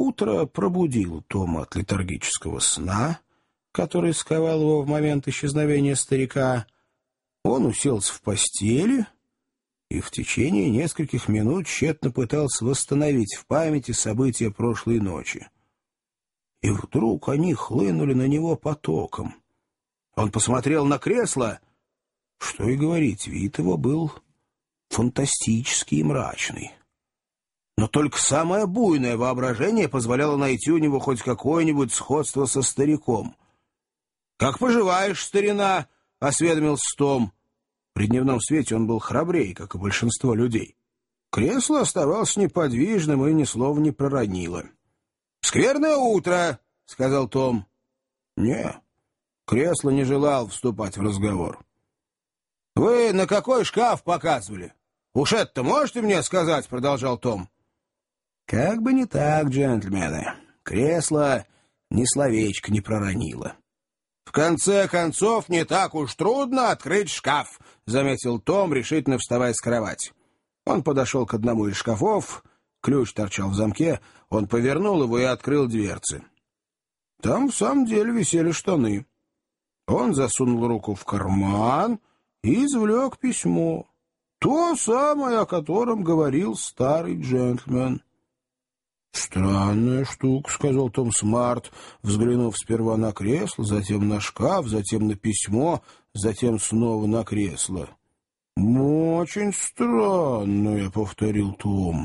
Утро пробудило Тома от летаргического сна, который сковал его в момент исчезновения старика. Он уселся в постели и в течение нескольких минут тщетно пытался восстановить в памяти события прошлой ночи. И вдруг они хлынули на него потоком. Он посмотрел на кресло. Что и говорить, вид его был фантастический и мрачный. Но только самое буйное воображение позволяло найти у него хоть какое-нибудь сходство со стариком. «Как поживаешь, старина?» — осведомился Том. При дневном свете он был храбрее, как и большинство людей. Кресло оставалось неподвижным и ни слова не проронило. «Скверное утро!» — сказал Том. «Не, кресло не желал вступать в разговор». «Вы на какой шкаф показывали? Уж это можете мне сказать?» — продолжал Том. «Как бы не так, джентльмены. Кресло ни словечко не проронило». «В конце концов, не так уж трудно открыть шкаф», — заметил Том, решительно вставая с кровати. Он подошел к одному из шкафов, ключ торчал в замке, он повернул его и открыл дверцы. Там в самом деле висели штаны. Он засунул руку в карман и извлек письмо. То самое, о котором говорил старый джентльмен. «Странная штука», — сказал Том Смарт, взглянув сперва на кресло, затем на шкаф, затем на письмо, затем снова на кресло. «Очень странная», — повторил Том.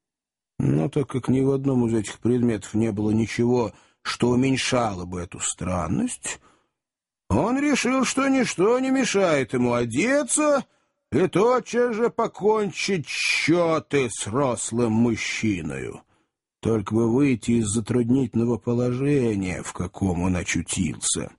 Но так как ни в одном из этих предметов не было ничего, что уменьшало бы эту странность, он решил, что ничто не мешает ему одеться и тотчас же покончить счеты с рослым мужчиною. Только бы выйти из затруднительного положения, в каком он очутился.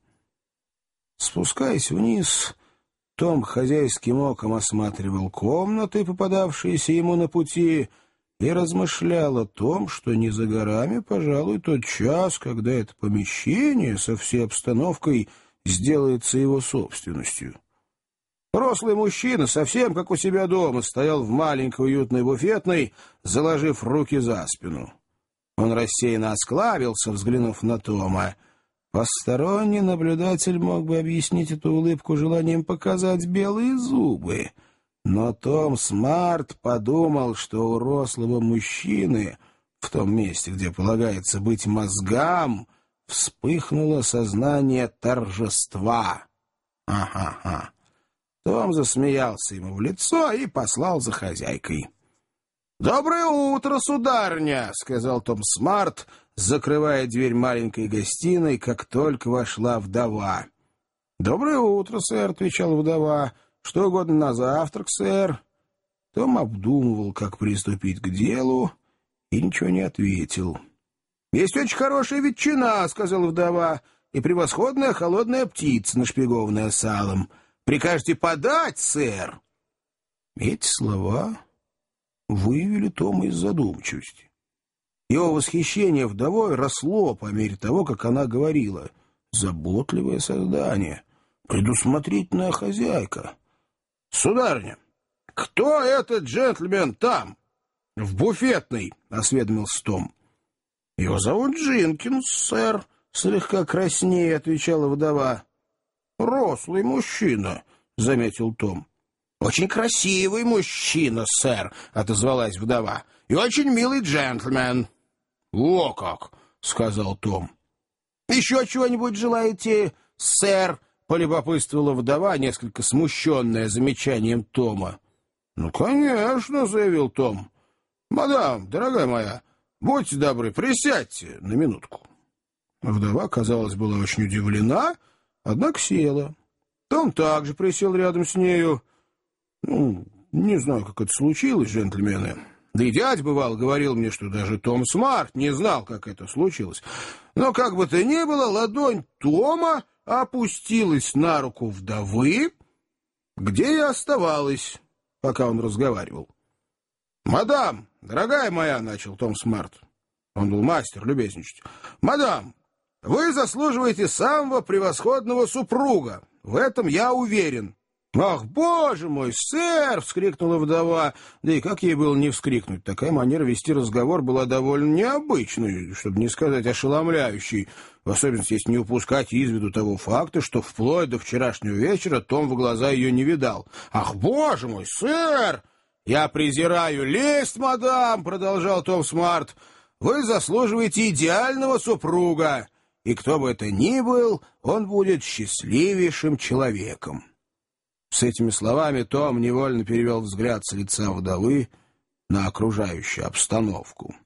Спускаясь вниз, Том хозяйским оком осматривал комнаты, попадавшиеся ему на пути, и размышлял о том, что не за горами, пожалуй, тот час, когда это помещение со всей обстановкой сделается его собственностью. Рослый мужчина, совсем как у себя дома, стоял в маленькой уютной буфетной, заложив руки за спину. Он рассеянно осклабился, взглянув на Тома. Посторонний наблюдатель мог бы объяснить эту улыбку желанием показать белые зубы. Но Том Смарт подумал, что у рослого мужчины, в том месте, где полагается быть мозгам, вспыхнуло сознание торжества. Ага-га. Том засмеялся ему в лицо и послал за хозяйкой. «Доброе утро, сударыня!» — сказал Том Смарт, закрывая дверь маленькой гостиной, как только вошла вдова. «Доброе утро, сэр», — отвечала вдова. «Что угодно на завтрак, сэр». Том обдумывал, как приступить к делу, и ничего не ответил. «Есть очень хорошая ветчина», — сказала вдова, «и превосходная холодная птица, нашпигованная салом. Прикажете подать, сэр?» Эти слова вывели Тома из задумчивости. Его восхищение вдовой росло по мере того, как она говорила. Заботливое создание, предусмотрительная хозяйка. «Сударыня, кто этот джентльмен там, в буфетной?» — осведомился Том. «Его зовут Джинкинс, сэр», — слегка краснея отвечала вдова. «Рослый мужчина», — заметил Том. «Очень красивый мужчина, сэр», — отозвалась вдова, — «и очень милый джентльмен». «О как!» — сказал Том. «Еще чего-нибудь желаете, сэр?» — полюбопытствовала вдова, несколько смущенная замечанием Тома. «Ну, конечно», — заявил Том. «Мадам, дорогая моя, будьте добры, присядьте на минутку». Вдова, казалось, была очень удивлена, однако села. Том также присел рядом с нею. Не знаю, как это случилось, джентльмены. Да и дядя, бывал, говорил мне, что даже Том Смарт не знал, как это случилось. Но как бы то ни было, ладонь Тома опустилась на руку вдовы, где и оставалась, пока он разговаривал. «Мадам, дорогая моя», — начал Том Смарт. Он был мастер любезничать. «Мадам, вы заслуживаете самого превосходного супруга. В этом я уверен». «Ах, боже мой, сэр!» — вскрикнула вдова. Да и как ей было не вскрикнуть? Такая манера вести разговор была довольно необычной, чтобы не сказать ошеломляющей, в особенности, если не упускать из виду того факта, что вплоть до вчерашнего вечера Том в глаза ее не видал. «Ах, боже мой, сэр!» «Я презираю лесть, мадам!» — продолжал Том Смарт. «Вы заслуживаете идеального супруга, и кто бы это ни был, он будет счастливейшим человеком». С этими словами Том невольно перевел взгляд с лица вдовы на окружающую обстановку.